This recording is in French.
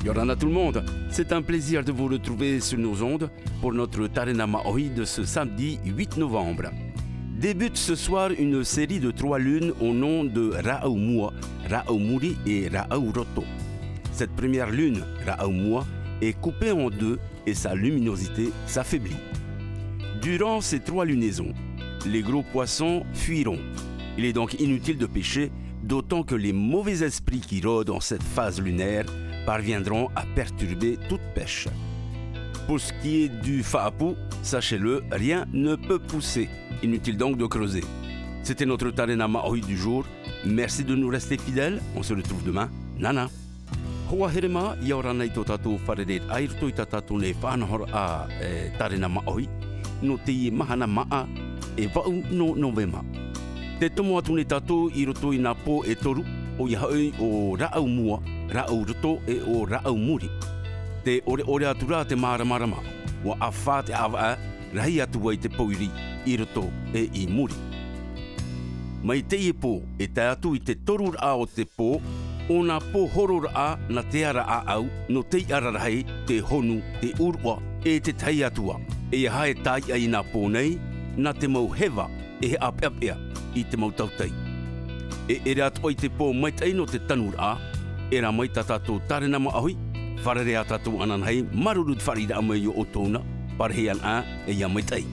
Yorana tout le monde, c'est un plaisir de vous retrouver sur nos ondes pour notre Tarena Maori de ce samedi 8 novembre. Débute ce soir une série de 3 lunes au nom de Ra'aumua, Ra'aumuri et Ra'auroto. Cette première lune, Ra'aumua, est coupée en deux et sa luminosité s'affaiblit. Durant ces 3 lunaisons, les gros poissons fuiront. Il est donc inutile de pêcher, d'autant que les mauvais esprits qui rôdent en cette phase lunaire parviendront à perturber toute pêche. Pour ce qui est du fa'apu, sachez-le, rien ne peut pousser. Inutile donc de creuser. C'était notre Tarena Maori du jour. Merci de nous rester fidèles. On se retrouve demain. Nana. Hoa herema, iaoranai tō tātou whareret airto I tā tātou ne whanahora a Tarena Maori. No te I mahana maa e wau no novema. Te tomo atu ne tātou I roto I nā pō e toru o ihaoi o Ra'aumua, Ra'auroto e o Ra'aumuri. Te ore atu rā te māramarama, wa a whā te awa rahi atu wai te poiri I roto e I muri. Mai te pō e te atu I te toru rā o te pō, o nā pō horo rā na te ara a au, no te ararahei, te honu, te urua, e te tai atua. E hae tai ai nā pō nei, na te mau hewa, e he apea I te mau tautai. E ere atu ai te pō mai tai no te tanu rā, e rā mai tā tātou Tarena Maori, wharere a tātou ananhei, marurut wharira amai o tōna, parhean a e ia mai tai.